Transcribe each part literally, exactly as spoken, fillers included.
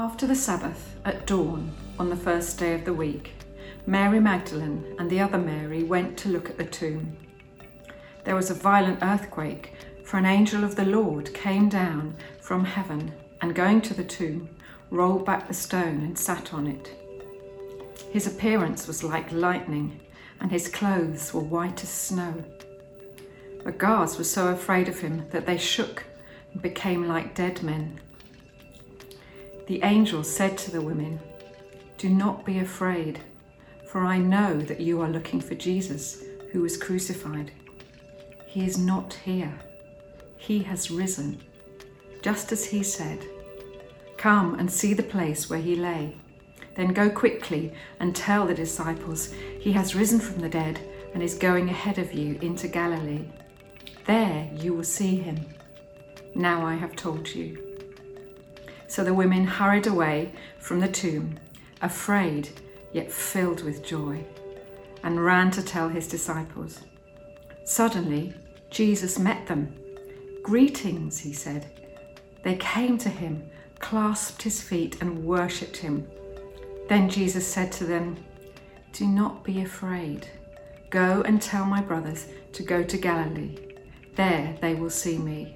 After the Sabbath, at dawn, on the first day of the week, Mary Magdalene and the other Mary went to look at the tomb. There was a violent earthquake, for an angel of the Lord came down from heaven and, going to the tomb, rolled back the stone and sat on it. His appearance was like lightning, and his clothes were white as snow. The guards were so afraid of him that they shook and became like dead men. The angel said to the women, "Do not be afraid, for I know that you are looking for Jesus, who was crucified. He is not here. He has risen, just as he said. Come and see the place where he lay. Then go quickly and tell the disciples, he has risen from the dead and is going ahead of you into Galilee. There you will see him. Now I have told you." So the women hurried away from the tomb, afraid yet filled with joy, and ran to tell his disciples. Suddenly, Jesus met them. "Greetings," he said. They came to him, clasped his feet, and worshipped him. Then Jesus said to them, "Do not be afraid. Go and tell my brothers to go to Galilee. There they will see me."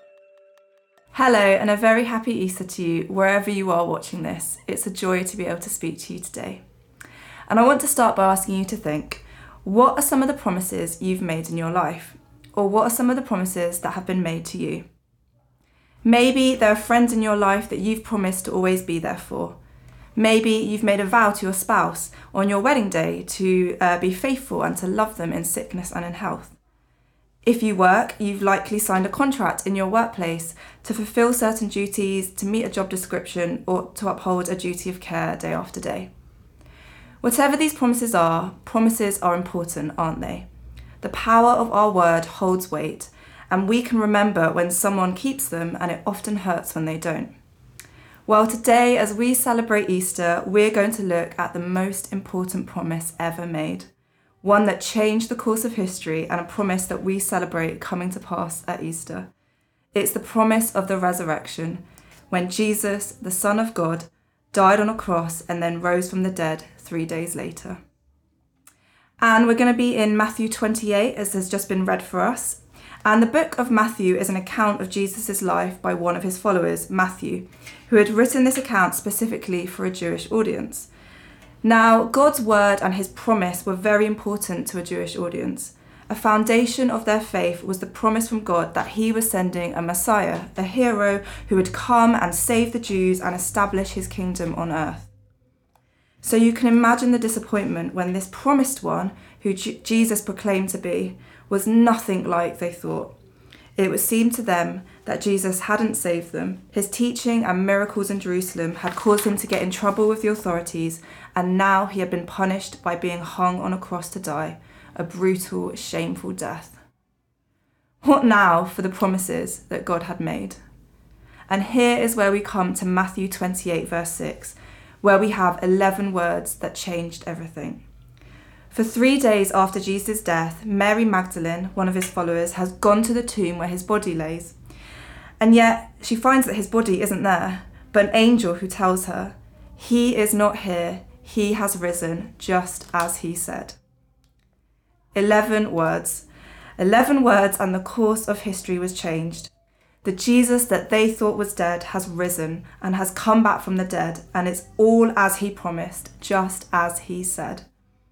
Hello, and a very happy Easter to you wherever you are watching this. It's a joy to be able to speak to you today. And I want to start by asking you to think, what are some of the promises you've made in your life? Or what are some of the promises that have been made to you? Maybe there are friends in your life that you've promised to always be there for. Maybe you've made a vow to your spouse on your wedding day to uh, be faithful and to love them in sickness and in health. If you work, you've likely signed a contract in your workplace to fulfill certain duties, to meet a job description, or to uphold a duty of care day after day. Whatever these promises are, promises are important, aren't they? The power of our word holds weight, and we can remember when someone keeps them, and it often hurts when they don't. Well, today, as we celebrate Easter, we're going to look at the most important promise ever made. One that changed the course of history, and a promise that we celebrate coming to pass at Easter. It's the promise of the resurrection, when Jesus, the Son of God, died on a cross and then rose from the dead three days later. And we're going to be in Matthew twenty-eight, as has just been read for us. And the book of Matthew is an account of Jesus' life by one of his followers, Matthew, who had written this account specifically for a Jewish audience. Now, God's word and his promise were very important to a Jewish audience. A foundation of their faith was the promise from God that he was sending a Messiah, a hero who would come and save the Jews and establish his kingdom on earth. So you can imagine the disappointment when this promised one, who J- Jesus proclaimed to be, was nothing like they thought. It would seem to them that Jesus hadn't saved them. His teaching and miracles in Jerusalem had caused him to get in trouble with the authorities, and now he had been punished by being hung on a cross to die, a brutal, shameful death. What now for the promises that God had made? And here is where we come to Matthew twenty-eight, verse six, where we have eleven words that changed everything. For three days after Jesus' death, Mary Magdalene, one of his followers, has gone to the tomb where his body lays. And yet she finds that his body isn't there, but an angel who tells her, "He is not here, he has risen, just as he said." Eleven words. Eleven words, and the course of history was changed. The Jesus that they thought was dead has risen and has come back from the dead, and it's all as he promised, just as he said.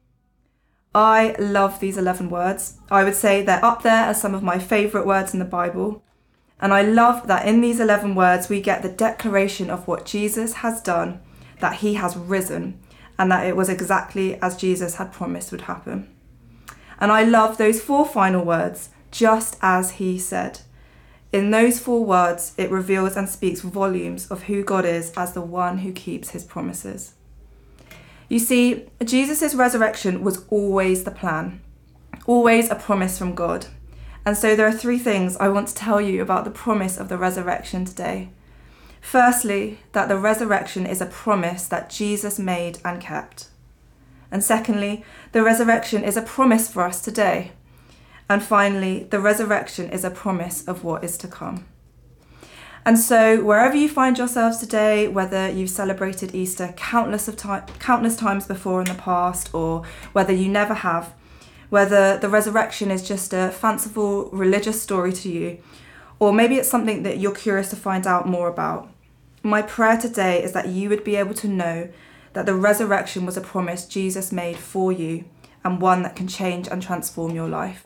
I love these eleven words. I would say they're up there as some of my favourite words in the Bible. And I love that in these eleven words we get the declaration of what Jesus has done, that he has risen, and that it was exactly as Jesus had promised would happen. And I love those four final words, just as he said. In those four words, it reveals and speaks volumes of who God is as the one who keeps his promises. You see, Jesus' resurrection was always the plan, always a promise from God. And so there are three things I want to tell you about the promise of the resurrection today. Firstly, that the resurrection is a promise that Jesus made and kept. And secondly, the resurrection is a promise for us today. And finally, the resurrection is a promise of what is to come. And so wherever you find yourselves today, whether you've celebrated Easter countless of time, countless times before in the past, or whether you never have, whether the resurrection is just a fanciful religious story to you, or maybe it's something that you're curious to find out more about, my prayer today is that you would be able to know that the resurrection was a promise Jesus made for you, and one that can change and transform your life.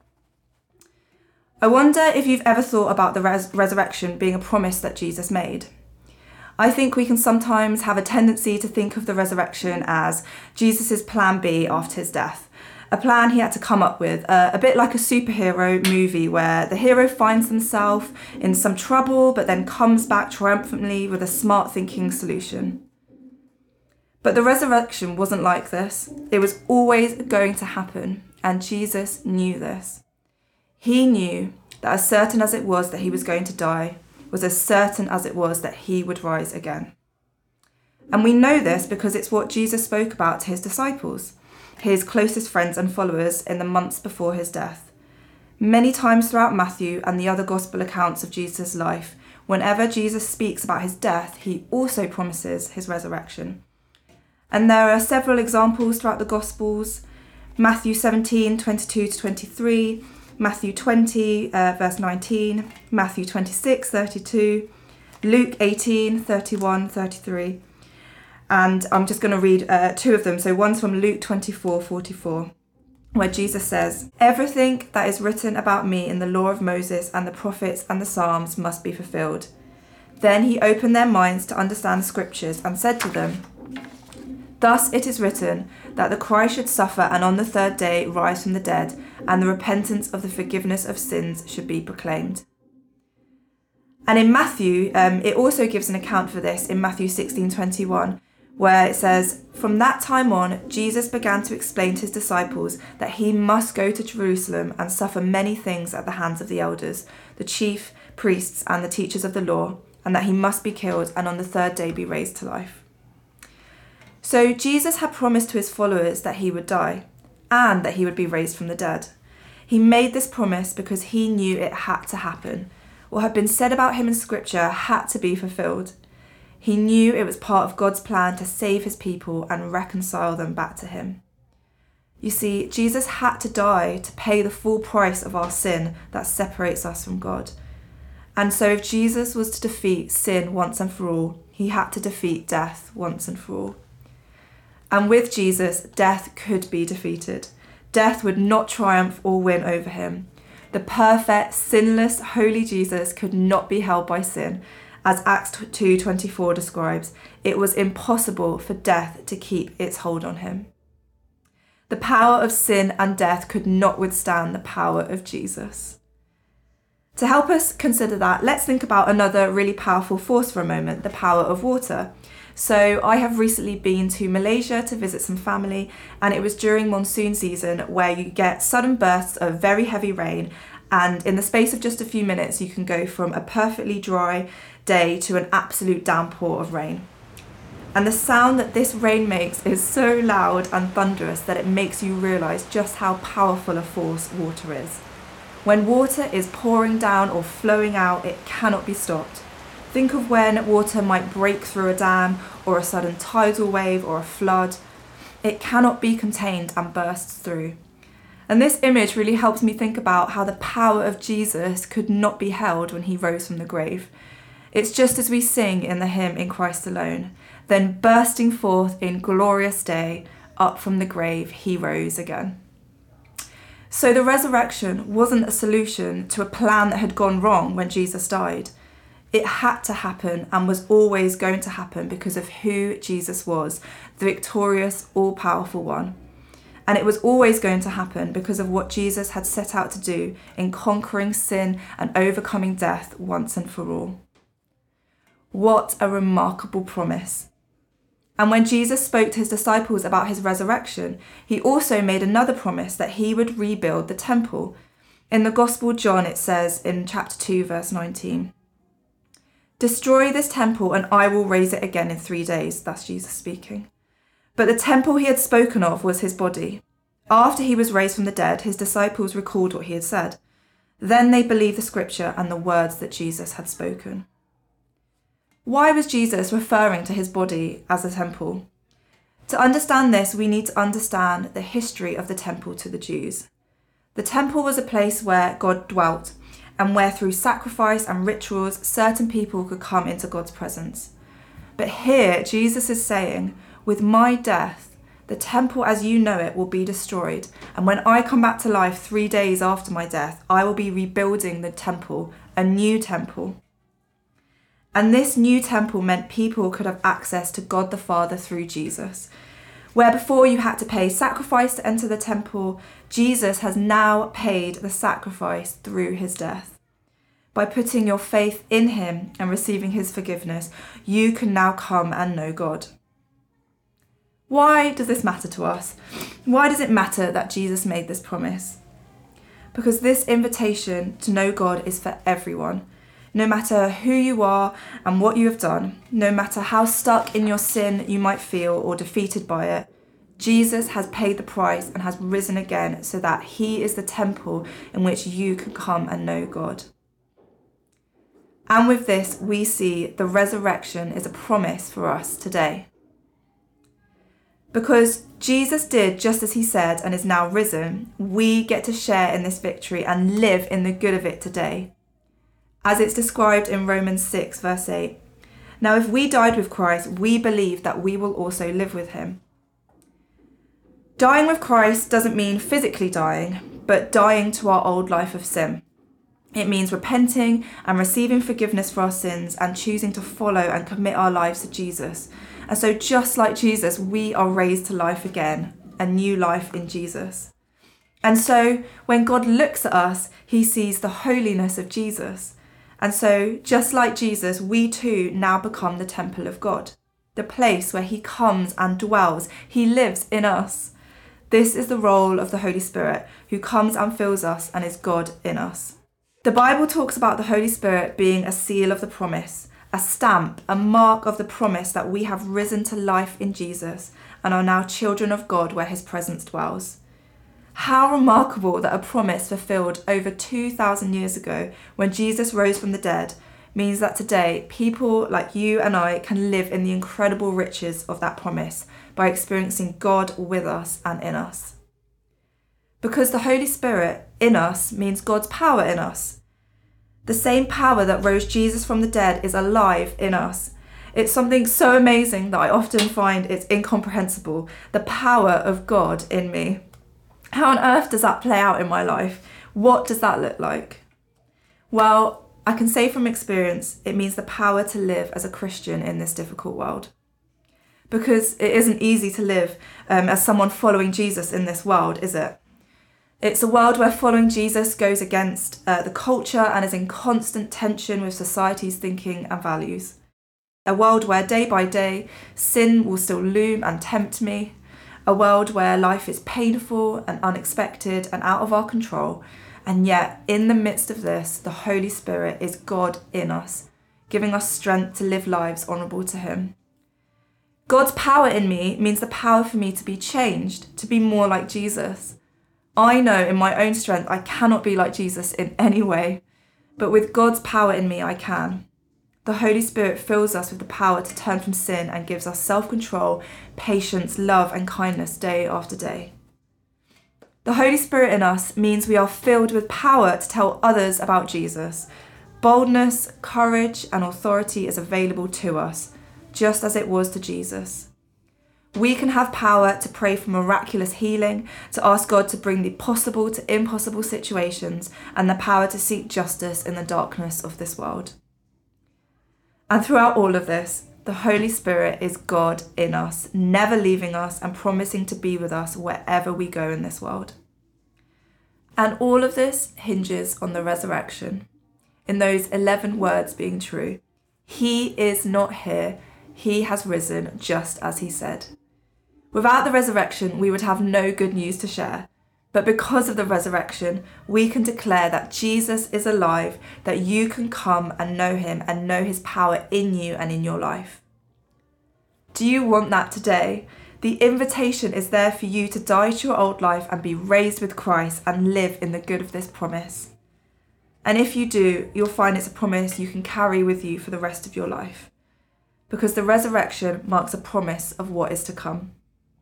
I wonder if you've ever thought about the res- resurrection being a promise that Jesus made. I think we can sometimes have a tendency to think of the resurrection as Jesus' plan B after his death, a plan he had to come up with, uh, a bit like a superhero movie where the hero finds himself in some trouble but then comes back triumphantly with a smart thinking solution. But the resurrection wasn't like this. It was always going to happen, and Jesus knew this. He knew that as certain as it was that he was going to die, was as certain as it was that he would rise again. And we know this because it's what Jesus spoke about to his disciples, his closest friends and followers, in the months before his death. Many times throughout Matthew and the other gospel accounts of Jesus' life, whenever Jesus speaks about his death, he also promises his resurrection. And there are several examples throughout the Gospels: Matthew seventeen, twenty-two to twenty-three, Matthew twenty, uh, verse nineteen, Matthew twenty-six, thirty-two, Luke eighteen, thirty-one, thirty-three. And I'm just going to read uh, two of them. So one's from Luke twenty-four, forty-four, where Jesus says, "Everything that is written about me in the law of Moses and the prophets and the Psalms must be fulfilled." Then he opened their minds to understand the scriptures and said to them, "Thus it is written that the Christ should suffer and on the third day rise from the dead, and the repentance of the forgiveness of sins should be proclaimed." And in Matthew, um, it also gives an account for this in Matthew sixteen twenty-one, where it says, "From that time on, Jesus began to explain to his disciples that he must go to Jerusalem and suffer many things at the hands of the elders, the chief priests and the teachers of the law, and that he must be killed and on the third day be raised to life." So Jesus had promised to his followers that he would die and that he would be raised from the dead. He made this promise because he knew it had to happen. What had been said about him in scripture had to be fulfilled. He knew it was part of God's plan to save his people and reconcile them back to him. You see, Jesus had to die to pay the full price of our sin that separates us from God. And so if Jesus was to defeat sin once and for all, he had to defeat death once and for all. And with Jesus, death could be defeated. Death would not triumph or win over him. The perfect, sinless, holy Jesus could not be held by sin. As Acts two twenty-four describes, it was impossible for death to keep its hold on him. The power of sin and death could not withstand the power of Jesus. To help us consider that, let's think about another really powerful force for a moment, the power of water. So I have recently been to Malaysia to visit some family, and it was during monsoon season where you get sudden bursts of very heavy rain, and in the space of just a few minutes you can go from a perfectly dry day to an absolute downpour of rain. And the sound that this rain makes is so loud and thunderous that it makes you realise just how powerful a force water is. When water is pouring down or flowing out, it cannot be stopped. Think of when water might break through a dam or a sudden tidal wave or a flood. It cannot be contained and bursts through. And this image really helps me think about how the power of Jesus could not be held when he rose from the grave. It's just as we sing in the hymn "In Christ Alone," then bursting forth in glorious day, up from the grave he rose again. So the resurrection wasn't a solution to a plan that had gone wrong when Jesus died. It had to happen and was always going to happen because of who Jesus was, the victorious, all-powerful one. And it was always going to happen because of what Jesus had set out to do in conquering sin and overcoming death once and for all. What a remarkable promise. And when Jesus spoke to his disciples about his resurrection, he also made another promise that he would rebuild the temple. In the Gospel of John, it says in chapter two, verse nineteen, "Destroy this temple and I will raise it again in three days." That's Jesus speaking. But the temple he had spoken of was his body. After he was raised from the dead, his disciples recalled what he had said. Then they believed the scripture and the words that Jesus had spoken. Why was Jesus referring to his body as a temple? To understand this, we need to understand the history of the temple to the Jews. The temple was a place where God dwelt, and where through sacrifice and rituals, certain people could come into God's presence. But here, Jesus is saying, with my death, the temple as you know it will be destroyed, and when I come back to life three days after my death, I will be rebuilding the temple, a new temple. And this new temple meant people could have access to God the Father through Jesus. Where before you had to pay sacrifice to enter the temple, Jesus has now paid the sacrifice through his death. By putting your faith in him and receiving his forgiveness, you can now come and know God. Why does this matter to us? Why does it matter that Jesus made this promise? Because this invitation to know God is for everyone. No matter who you are and what you have done, no matter how stuck in your sin you might feel or defeated by it, Jesus has paid the price and has risen again so that he is the temple in which you can come and know God. And with this, we see the resurrection is a promise for us today. Because Jesus did just as he said and is now risen, we get to share in this victory and live in the good of it today. As it's described in Romans six, verse eight. Now, if we died with Christ, we believe that we will also live with him. Dying with Christ doesn't mean physically dying, but dying to our old life of sin. It means repenting and receiving forgiveness for our sins and choosing to follow and commit our lives to Jesus. And so just like Jesus, we are raised to life again, a new life in Jesus. And so when God looks at us, he sees the holiness of Jesus. And so, just like Jesus, we too now become the temple of God, the place where he comes and dwells. He lives in us. This is the role of the Holy Spirit, who comes and fills us and is God in us. The Bible talks about the Holy Spirit being a seal of the promise, a stamp, a mark of the promise that we have risen to life in Jesus and are now children of God where his presence dwells. How remarkable that a promise fulfilled over two thousand years ago when Jesus rose from the dead means that today people like you and I can live in the incredible riches of that promise by experiencing God with us and in us. Because the Holy Spirit in us means God's power in us. The same power that rose Jesus from the dead is alive in us. It's something so amazing that I often find it's incomprehensible, the power of God in me. How on earth does that play out in my life? What does that look like? Well, I can say from experience, it means the power to live as a Christian in this difficult world. Because it isn't easy to live um, as someone following Jesus in this world, is it? It's a world where following Jesus goes against uh, the culture and is in constant tension with society's thinking and values. A world where day by day, sin will still loom and tempt me. A world where life is painful and unexpected and out of our control. And yet, in the midst of this, the Holy Spirit is God in us, giving us strength to live lives honourable to him. God's power in me means the power for me to be changed, to be more like Jesus. I know in my own strength I cannot be like Jesus in any way, but with God's power in me I can. The Holy Spirit fills us with the power to turn from sin and gives us self-control, patience, love and kindness day after day. The Holy Spirit in us means we are filled with power to tell others about Jesus. Boldness, courage and authority is available to us, just as it was to Jesus. We can have power to pray for miraculous healing, to ask God to bring the possible to impossible situations, and the power to seek justice in the darkness of this world. And throughout all of this, the Holy Spirit is God in us, never leaving us and promising to be with us wherever we go in this world. And all of this hinges on the resurrection, in those eleven words being true. He is not here, he has risen just as he said. Without the resurrection, we would have no good news to share. But because of the resurrection, we can declare that Jesus is alive, that you can come and know him and know his power in you and in your life. Do you want that today? The invitation is there for you to die to your old life and be raised with Christ and live in the good of this promise. And if you do, you'll find it's a promise you can carry with you for the rest of your life. because the resurrection marks a promise of what is to come.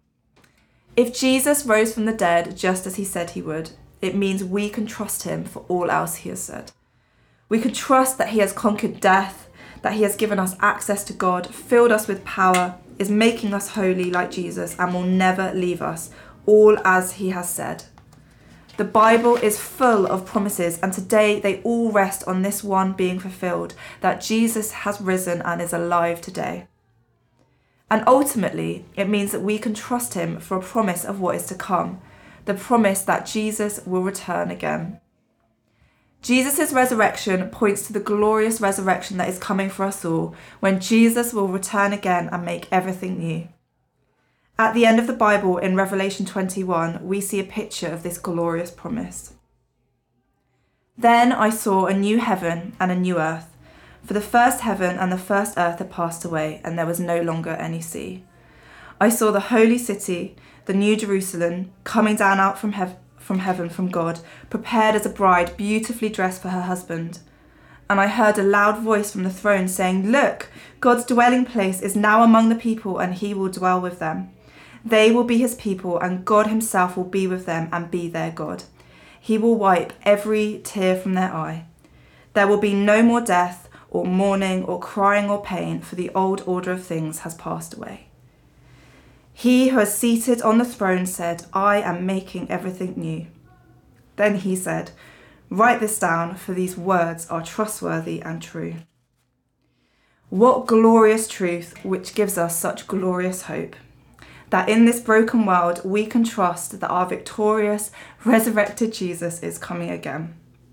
If Jesus rose from the dead just as he said he would, it means we can trust him for all else he has said. We can trust that he has conquered death, that he has given us access to God, filled us with power, is making us holy like Jesus, and will never leave us, all as he has said. The Bible is full of promises, and today they all rest on this one being fulfilled, that Jesus has risen and is alive today. And ultimately, it means that we can trust him for a promise of what is to come, the promise that Jesus will return again. Jesus' resurrection points to the glorious resurrection that is coming for us all, when Jesus will return again and make everything new. At the end of the Bible, in Revelation twenty-one, we see a picture of this glorious promise. Then I saw a new heaven and a new earth, for the first heaven and the first earth had passed away, and there was no longer any sea. I saw the holy city, the new Jerusalem, coming down out from, hev- from heaven from God, prepared as a bride beautifully dressed for her husband. And I heard a loud voice from the throne saying, "Look, God's dwelling place is now among the people, and he will dwell with them. They will be his people, and God himself will be with them and be their God. He will wipe every tear from their eye. There will be no more death, or mourning, or crying, or pain, for the old order of things has passed away." He who is seated on the throne said, "I am making everything new." Then he said, "Write this down, for these words are trustworthy and true." What glorious truth, which gives us such glorious hope, that in this broken world we can trust that our victorious, resurrected Jesus is coming again.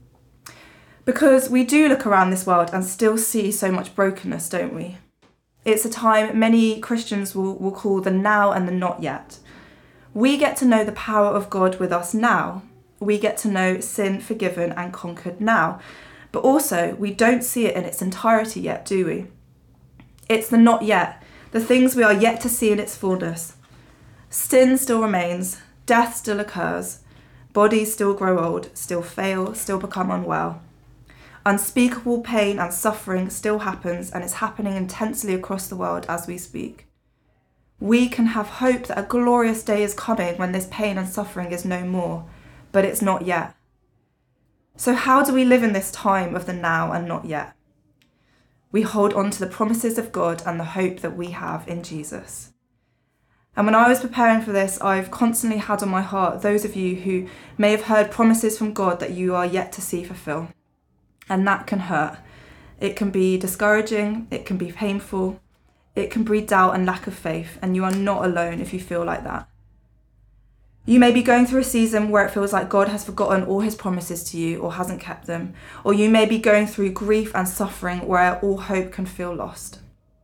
Because we do look around this world and still see so much brokenness, don't we? It's a time many Christians will, will call the now and the not yet. We get to know the power of God with us now. We get to know sin forgiven and conquered now. But also, we don't see it in its entirety yet, do we? It's the not yet, the things we are yet to see in its fullness. Sin still remains, death still occurs, bodies still grow old, still fail, still become unwell. Unspeakable pain and suffering still happens, and is happening intensely across the world as we speak. We can have hope that a glorious day is coming when this pain and suffering is no more, but it's not yet. So how do we live in this time of the now and not yet? We hold on to the promises of God and the hope that we have in Jesus. And when I was preparing for this, I've constantly had on my heart those of you who may have heard promises from God that you are yet to see fulfill. And that can hurt. It can be discouraging, it can be painful, it can breed doubt and lack of faith, and you are not alone if you feel like that. You may be going through a season where it feels like God has forgotten all his promises to you or hasn't kept them, or you may be going through grief and suffering where all hope can feel lost.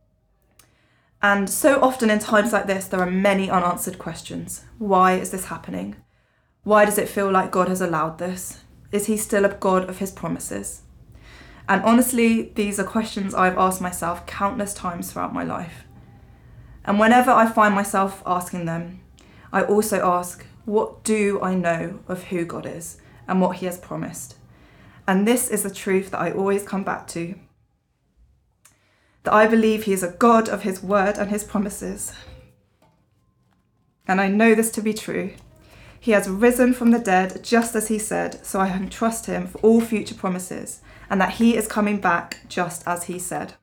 And so often in times like this, there are many unanswered questions. Why is this happening? Why does it feel like God has allowed this? Is he still a God of his promises? And honestly, these are questions I've asked myself countless times throughout my life. And whenever I find myself asking them, I also ask, what do I know of who God is and what he has promised? And this is the truth that I always come back to. That I believe he is a God of his word and his promises. And I know this to be true. He has risen from the dead just as he said, so I can trust him for all future promises, and that he is coming back just as he said.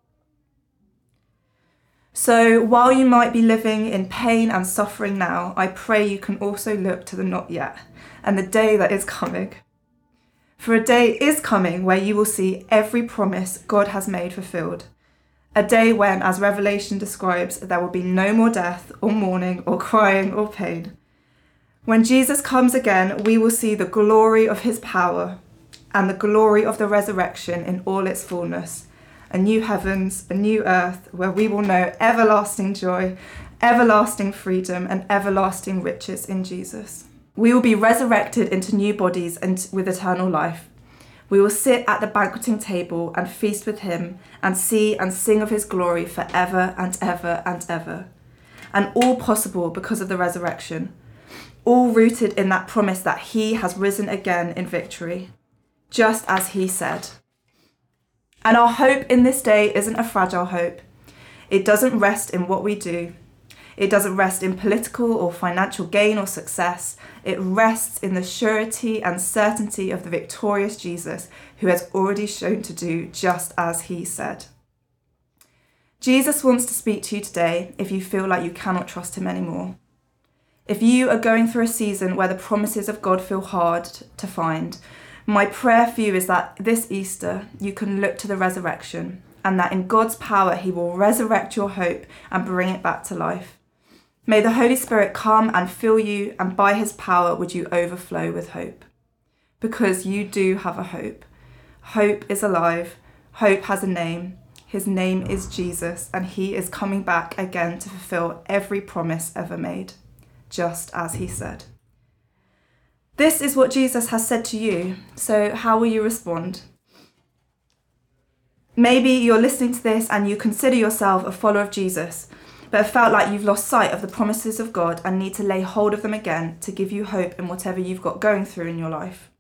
So while you might be living in pain and suffering now, I pray you can also look to the not yet and the day that is coming. For a day is coming where you will see every promise God has made fulfilled. A day when, as Revelation describes, there will be no more death or mourning or crying or pain. When Jesus comes again, we will see the glory of his power and the glory of the resurrection in all its fullness. A new heavens, a new earth, where we will know everlasting joy, everlasting freedom, and everlasting riches in Jesus. We will be resurrected into new bodies and with eternal life. We will sit at the banqueting table and feast with him and see and sing of his glory forever and ever and ever. And all possible because of the resurrection. All rooted in that promise that he has risen again in victory, just as he said. And our hope in this day isn't a fragile hope. It doesn't rest in what we do. It doesn't rest in political or financial gain or success. It rests in the surety and certainty of the victorious Jesus, who has already shown to do just as he said. Jesus wants to speak to you today if you feel like you cannot trust him anymore. If you are going through a season where the promises of God feel hard to find, my prayer for you is that this Easter you can look to the resurrection, and that in God's power he will resurrect your hope and bring it back to life. May the Holy Spirit come and fill you, and by his power would you overflow with hope. Because you do have a hope. Hope is alive. Hope has a name. His name is Jesus, and he is coming back again to fulfill every promise ever made, just as he said. This is what Jesus has said to you, so how will you respond? Maybe you're listening to this and you consider yourself a follower of Jesus, but have felt like you've lost sight of the promises of God and need to lay hold of them again to give you hope in whatever you've got going through in your life.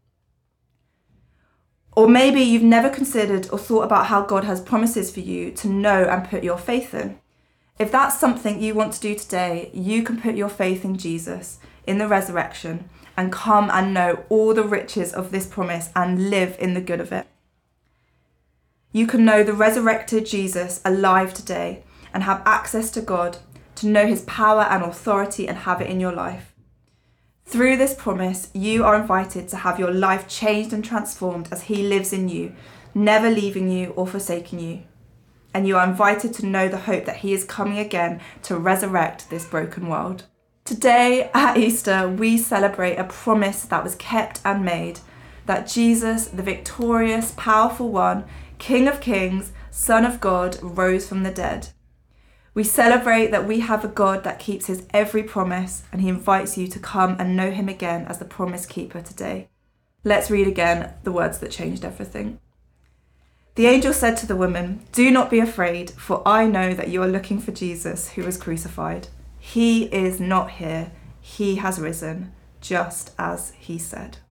Or maybe you've never considered or thought about how God has promises for you to know and put your faith in. If that's something you want to do today, you can put your faith in Jesus, in the resurrection, and come and know all the riches of this promise and live in the good of it. You can know the resurrected Jesus alive today and have access to God, to know his power and authority and have it in your life. Through this promise, you are invited to have your life changed and transformed as he lives in you, never leaving you or forsaking you. And you are invited to know the hope that he is coming again to resurrect this broken world. Today at Easter, we celebrate a promise that was kept and made, that Jesus, the victorious, powerful one, King of Kings, Son of God, rose from the dead. We celebrate that we have a God that keeps his every promise, and he invites you to come and know him again as the promise keeper today. Let's read again the words that changed everything. The angel said to the woman, "Do not be afraid, for I know that you are looking for Jesus who was crucified. He is not here. He has risen, just as he said."